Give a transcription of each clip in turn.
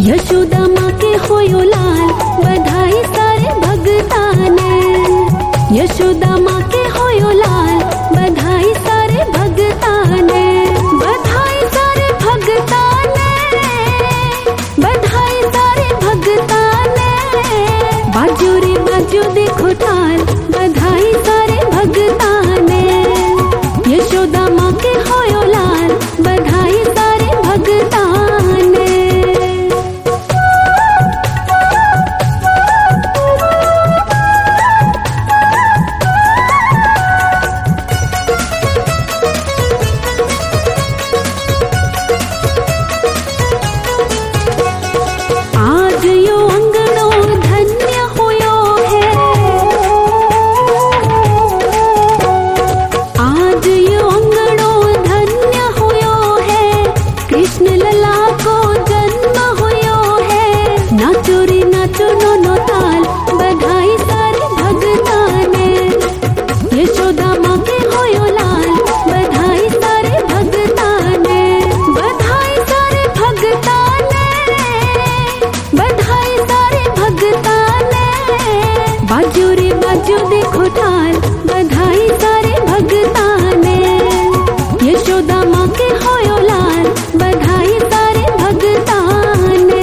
यशोदा माँ के होयो लाल, बधाई सारे भगताने। यशोदा माँ के होयो लाल, बधाई सारे भगताने। बधाई सारे भगताने, बधाई सारे भगताने। बाजू रे बाजू देखो ताल, बधाई सारे भगताने। यशोदा माँ के होयो लाल, बधाई सारे भगताने। आज यो अंगनो धन्य होयो है, आज यो अंगनो धन्य होयो है। कृष्ण लला को जन्म होयो है। नाचो रे नाचो नोनो ताल, बधाई सारे भगताने। यशोदा माँ के होयो लाल, बधाई सारे भगताने। बधाई सारे भगताने, बधाई सारे भगताने। बाजू रे बाजू देखो ताल, बधाई सारे भगताने। यशोदा माँ के होयो लाल, बधाई सारे भगताने।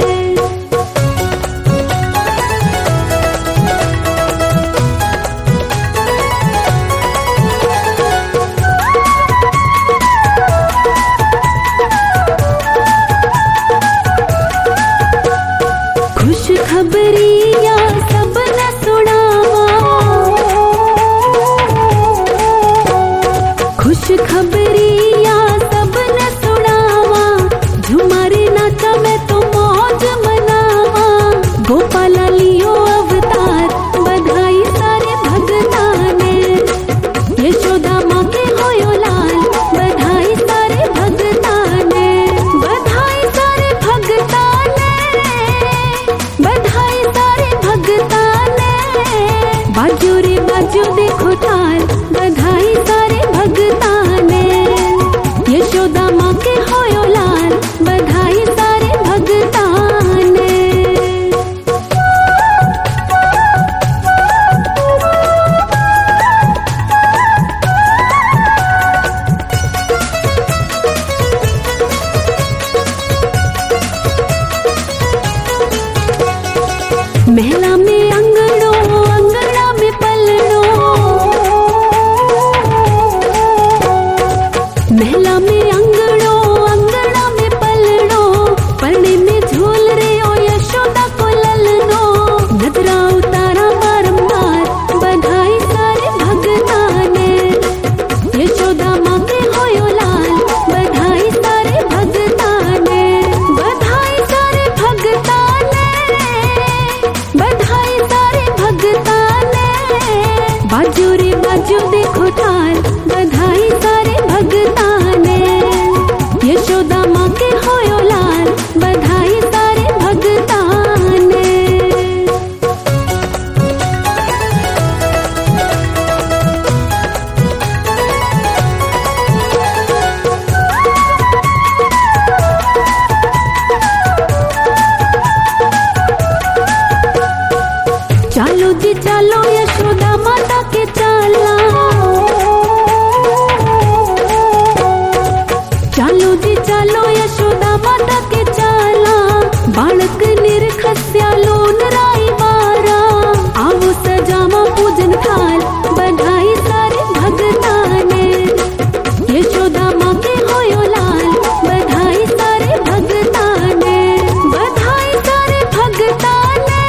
खुश खबरिया सब न सुनावा, खुश खबरिया सब न सुनावा। झुमारे नाचा मैं तो मौज मनावा। गोपाला लियो अवतार, बधाई सारे भगताने। यशोदा माँ के होयो लाल, बधाई सारे भगताने। बधाई सारे भगताने, बधाई सारे भगताने। बाजू रे बाजू देखो ताल, बधाई सारे भगताने। यशोदा माँ के होयो लाल, बधाई सारे भगताने। महला में अंगड़ो, अंगड़ा में पलड़ो। महला में अंगड़ो, अंगड़ा में पलड़ो। पलड़े में झूल रे ओ यशोदा को ललनो। नजरा उतारा बारंबार, बधाई सारे भगताने। यशोदा माँ के होयो लाल, बधाई सारे भगताने। बधाई सारे भगताने, बधाई सारे भगताने। बाजू रे बाजू देखो ताल, बधाई सारे भगताने। यशोदा माँ के होयो लाल, बधाई सारे भगताने। चालो जी चालो यशोदा माता के चाला। चालो जी चालो यशोदा माता के चाला। बालक निरखस्या लोन राई मारा। आवो सजामा पूजन थाल, बधाई सारे भगताने। यशोदा माँ के होयो लाल, बधाई सारे भगताने। बधाई सारे भगताने,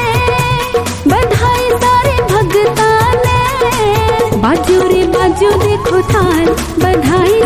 बधाई सारे भगताने। बाजू रे बाजू देखो ताल, बधाई